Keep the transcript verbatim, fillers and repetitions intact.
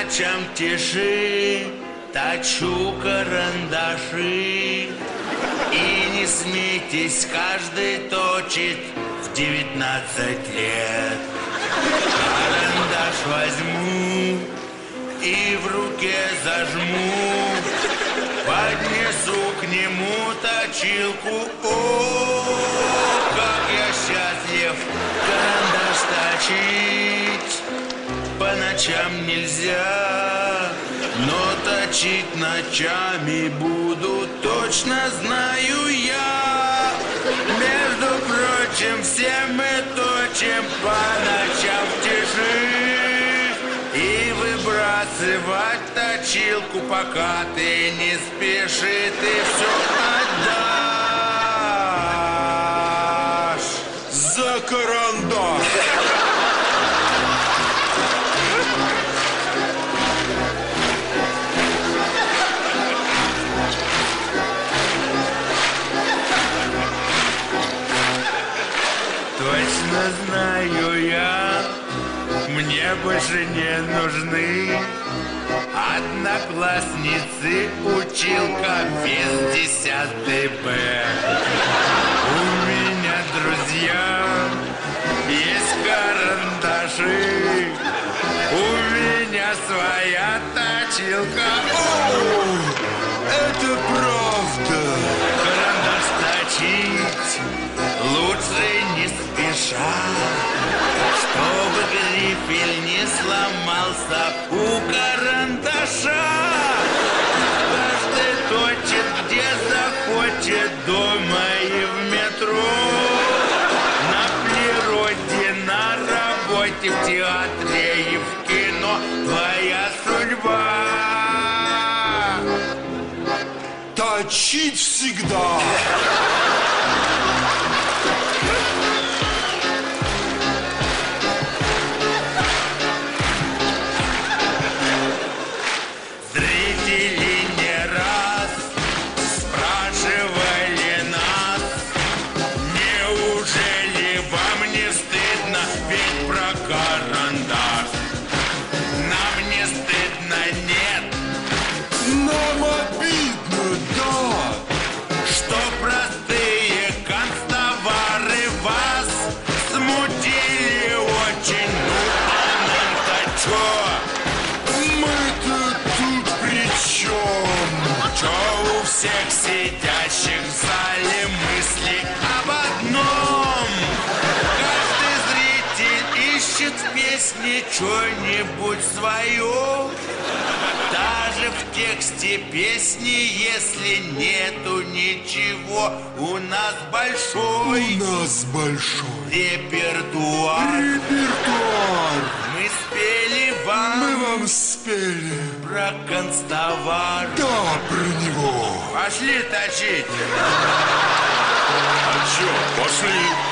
ночам тиши точу карандаши. И не смейтесь, каждый точит в девятнадцать лет. Карандаш возьму и в руке зажму, поднесу к нему точилку. О, как я счастлив! Карандаш точить по ночам нельзя, но точить ночами буду, точно знаю я. Между прочим, все мы точим по ночам в тиши. И выбрасывать точилку, пока ты не спеши, ты все отдашь за карандаш. Точно знаю я, мне больше не нужны одноклассницы, училка, весь десятый Б. У меня, друзья, есть карандаши, у меня своя точилка. О, это правда. Карандаш точить лучше не спеша, чтобы грифель не сломался у карандаша. Каждый точит, где захочет, дома и в метро, на природе, на работе, в театре и в кино. Твоя судьба точить всегда. Зрители не раз спрашивали нас, неужели вам не стыдно петь про карандаш? Нам не стыдно, нет. Нам обидно, да. Что простые канцтовары вас смутили очень. Ну а нам-то чё? Мы-то тут при чем? Чё у всех сидящих в зале мысли об одном? Каждый зритель ищет в песне что-нибудь свое. Даже в тексте песни, если нету ничего, у нас большой, У нас большой репертуар. репертуар. Мы спели вам, Мы вам спели. про канцтовар. Да, про него. Пошли точить. А чё, пошли.